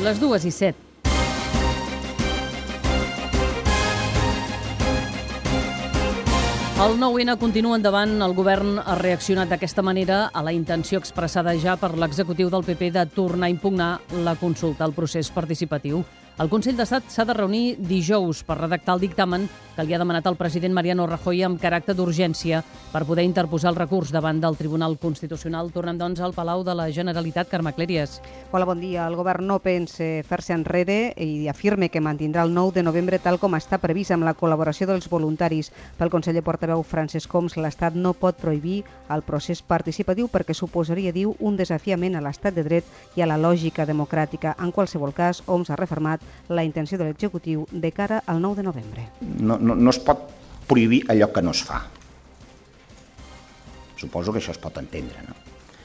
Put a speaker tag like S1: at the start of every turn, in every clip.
S1: Les 2:07. El 9-N continua endavant. El govern ha reaccionat d'aquesta manera a la intenció expressada ja per l'executiu del PP de tornar a impugnar la consulta al procés participatiu. El Consell d'Estat s'ha de reunir dijous per redactar el dictamen que li ha demanat el president Mariano Rajoy amb caràcter d'urgència per poder interposar el recurs davant del Tribunal Constitucional. Tornem, doncs, al Palau de la Generalitat. Carme Clèries.
S2: Hola, bon dia. El govern no pensa fer-se enrere i afirma que mantindrà el 9 de novembre tal com està previst amb la col·laboració dels voluntaris. Pel conseller portaveu Francesc Homs, l'Estat no pot prohibir el procés participatiu perquè suposaria, diu, un desafiament a l'estat de dret i a la lògica democràtica. En qualsevol cas, Homs ha refermat la intenció de l'executiu de cara al 9 de novembre.
S3: No es pot prohibir allò que no es fa. Suposo que això es pot entendre, no?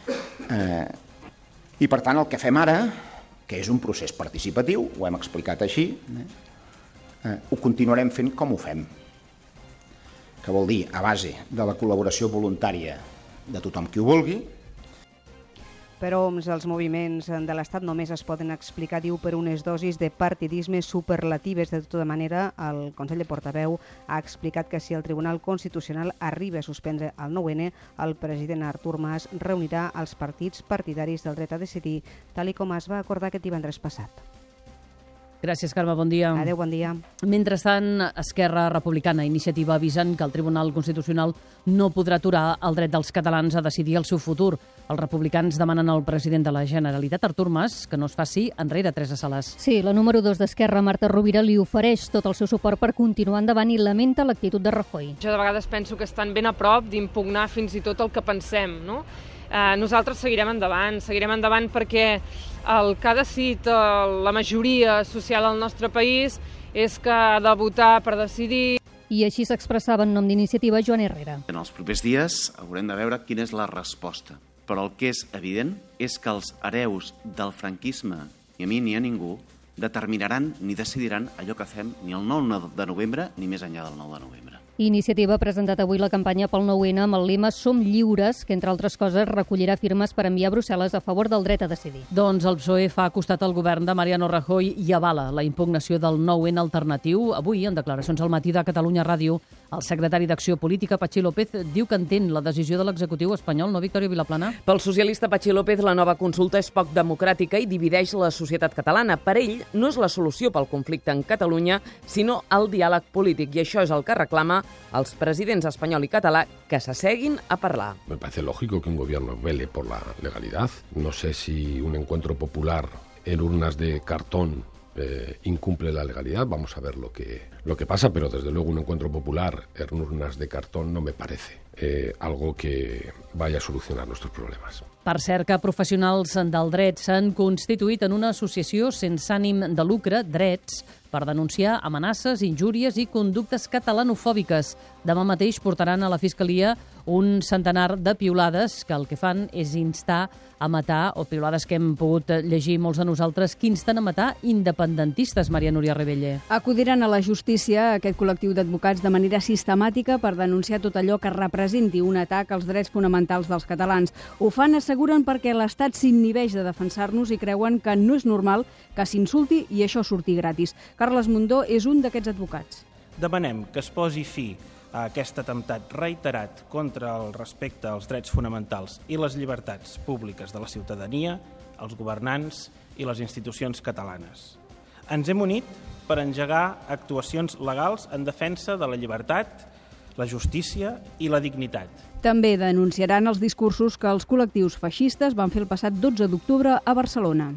S3: I per tant el que fem ara, que és un procés participatiu, ho hem explicat així, ho continuarem fent com ho fem. Que vol dir a base de la col·laboració voluntària de tothom qui ho vulgui.
S2: Però els moviments de l'Estat només es poden explicar, diu, per unes dosis de partidisme superlatives. De tota manera, el Consell de Portaveu ha explicat que si el Tribunal Constitucional arriba a suspendre el 9-N, el president Artur Mas reunirà els partits partidaris del dret a decidir, tal com es va acordar aquest divendres passat.
S1: Gràcies, Carme. Bon dia.
S2: Adéu, bon dia.
S1: Mentrestant, Esquerra Republicana i Iniciativa avisen que el Tribunal Constitucional no podrà aturar el dret dels catalans a decidir el seu futur. Els republicans demanen al president de la Generalitat, Artur Mas, que no es faci enrere. Teresa Salàs.
S4: Sí, la número 2 d'Esquerra, Marta Rovira, li ofereix tot el seu suport per continuar endavant i lamenta l'actitud de Rajoy.
S5: Jo de vegades penso que estan ben a prop d'impugnar fins i tot el que pensem, no? Nosaltres seguirem endavant perquè el que ha decidit la majoria social al nostre país és que ha de votar per decidir.
S4: I així s'expressava en nom d'Iniciativa Joan Herrera.
S6: En els propers dies haurem de veure quina és la resposta, però el que és evident és que els hereus del franquisme, ni a mi ni a ningú, determinaran ni decidiran allò que fem ni el 9 de novembre ni més enllà del 9 de novembre.
S4: Iniciativa ha presentat avui la campanya pel 9-N amb el lema Som lliures, que entre altres coses recollirà firmes per enviar a Brussel·les a favor del dret a decidir.
S1: Doncs el PSOE fa costat al govern de Mariano Rajoy i avala la impugnació del 9-N alternatiu. Avui, en declaracions al matí de Catalunya Ràdio, el secretari d'Acció Política, Patxi López, diu que entén la decisió de l'executiu espanyol, no, Victòria Vilaplana?
S7: Pel socialista Patxi López, la nova consulta és poc democràtica i divideix la societat catalana. Per ell, no és la solució pel conflicte en Catalunya, sinó el diàleg polític. I això és el que reclama els presidents espanyol i català, que s'asseguin a parlar.
S8: Me parece lógico que un gobierno vele por la legalidad. No sé si un encuentro popular en urnas de cartón incumple la legalidad. Vamos a ver lo que pasa, pero desde luego un encuentro popular en urnas de cartón no me parece algo que vaya a solucionar nuestros problemas.
S1: Per cert, que professionals del dret s'han constituït en una associació sense ànim de lucre, Drets, per denunciar amenaces, injúries i conductes catalanofòbiques. Demà mateix portaran a la Fiscalia un centenar de piulades que el que fan és instar a matar, o piulades que hem pogut llegir molts de nosaltres, que insten a matar independentistes, Maria Núria Rebelle.
S9: Acudiran a la justícia aquest col·lectiu d'advocats de manera sistemàtica per denunciar tot allò que representi un atac als drets fonamentals dels catalans. Ho fan, asseguren, perquè l'Estat s'inhibeix de defensar-nos i creuen que no és normal que s'insulti i això surti gratis. Carles Mundó és un d'aquests advocats.
S10: Demanem que es posi fi a aquest atemptat reiterat contra el respecte als drets fonamentals i les llibertats públiques de la ciutadania, els governants i les institucions catalanes. Ens hem unit per engegar actuacions legals en defensa de la llibertat, la justícia i la dignitat.
S9: També denunciaran els discursos que els col·lectius feixistes van fer el passat 12 d'octubre a Barcelona.